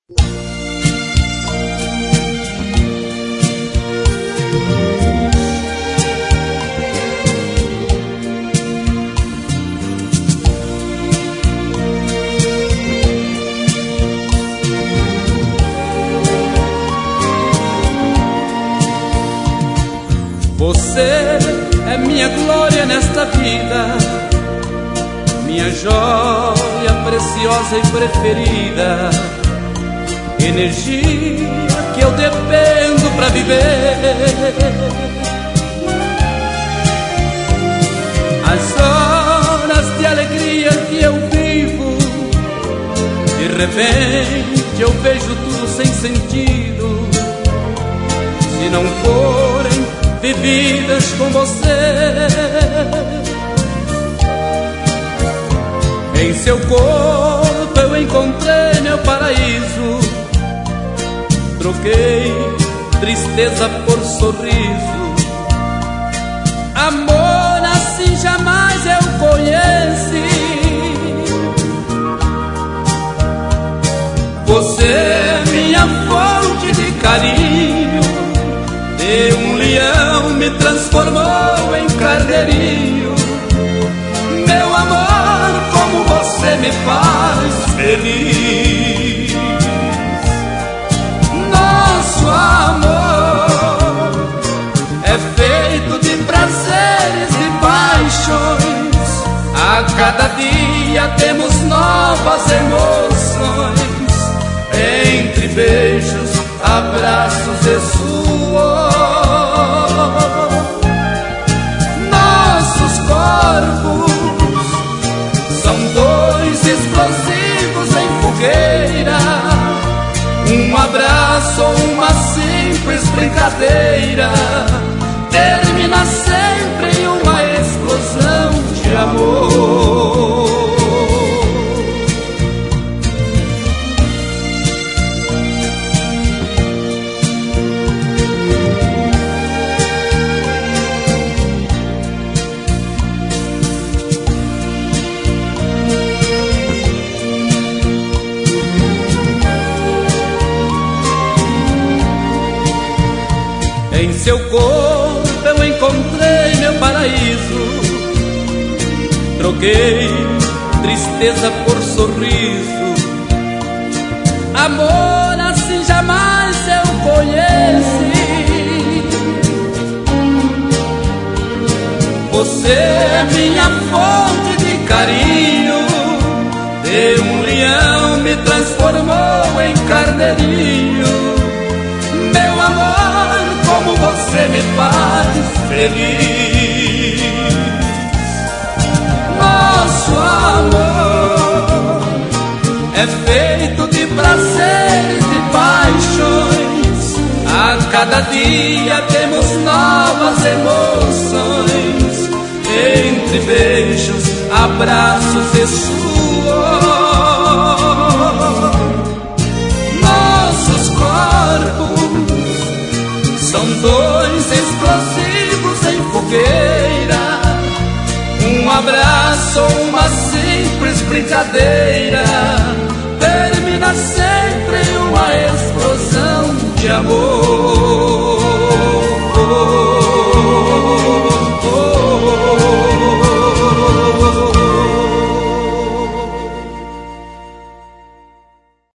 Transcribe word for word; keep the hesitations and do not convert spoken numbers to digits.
Você é minha glória nesta vida, minha joia preciosa e preferida, energia que eu dependo pra viver. As horas de alegria que eu vivo, de repente eu vejo tudo sem sentido, se não forem vividas com você. Em seu corpo eu encontrei meu paraíso, troquei tristeza por sorriso. Amor assim jamais eu conheci. Você é minha fonte de carinho, de um leão me transformou em carneirinho. Meu amor, como você me faz feliz. Nosso amor é feito de prazeres e paixões. A cada dia temos novas emoções, entre beijos, abraços e suor. Nossos corpos são dois explosivos em fogueira, um abraço ou uma simples brincadeira termina sempre em uma explosão de amor. Em seu corpo eu encontrei meu paraíso, troquei tristeza por sorriso. Amor assim jamais eu conheci. Você é minha fonte de carinho, de um leão me transformou em carneirinho. Meu amor, como você me faz feliz. Nosso amor é feito de prazeres e paixões. A cada dia temos novas emoções, entre beijos, abraços e suor. Nossos corpos são dois explosivos em fogueira, um abraço ou uma simples brincadeira termina sempre em uma explosão de amor.